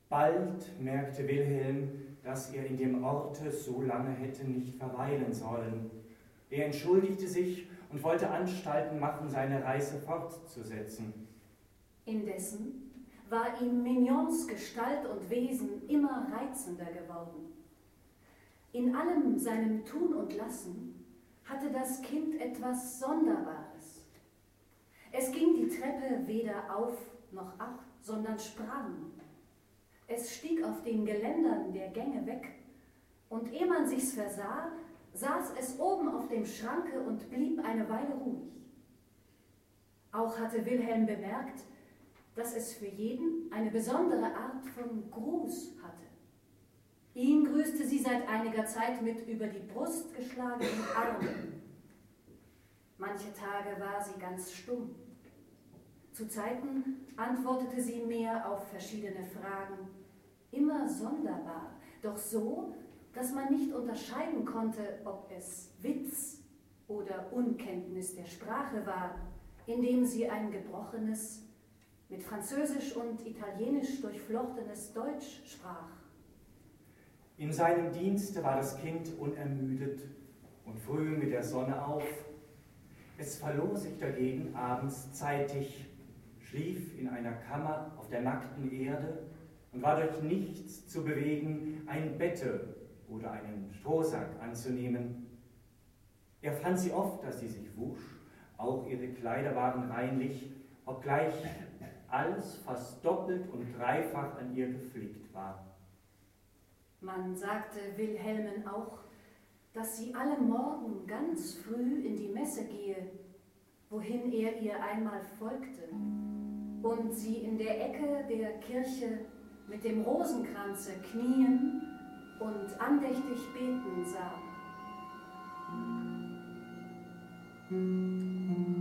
Bald merkte Wilhelm, dass er in dem Orte so lange hätte nicht verweilen sollen. Er entschuldigte sich und wollte Anstalten machen, seine Reise fortzusetzen. Indessen war ihm Mignons Gestalt und Wesen immer reizender geworden. In allem seinem Tun und Lassen hatte das Kind etwas Sonderbares. Es ging die Treppe weder auf noch ab, sondern sprang. Es stieg auf den Geländern der Gänge weg, und ehe man sich's versah, saß es oben auf dem Schranke und blieb eine Weile ruhig. Auch hatte Wilhelm bemerkt, dass es für jeden eine besondere Art von Gruß hatte. Ihn grüßte sie seit einiger Zeit mit über die Brust geschlagenen Armen. Manche Tage war sie ganz stumm. Zu Zeiten antwortete sie mehr auf verschiedene Fragen, immer sonderbar, doch so, dass man nicht unterscheiden konnte, ob es Witz oder Unkenntnis der Sprache war, indem sie ein gebrochenes, mit Französisch und Italienisch durchflochtenes Deutsch sprach. In seinem Dienste war das Kind unermüdet und früh mit der Sonne auf. Es verlor sich dagegen abends zeitig, schlief in einer Kammer auf der nackten Erde und war durch nichts zu bewegen, ein Bette oder einen Strohsack anzunehmen. Er fand sie oft, dass sie sich wusch, auch ihre Kleider waren reinlich, obgleich alles fast doppelt und dreifach an ihr geflickt war. Man sagte Wilhelmen auch, dass sie alle Morgen ganz früh in die Messe gehe, wohin er ihr einmal folgte, und sie in der Ecke der Kirche mit dem Rosenkranze knien und andächtig beten sah.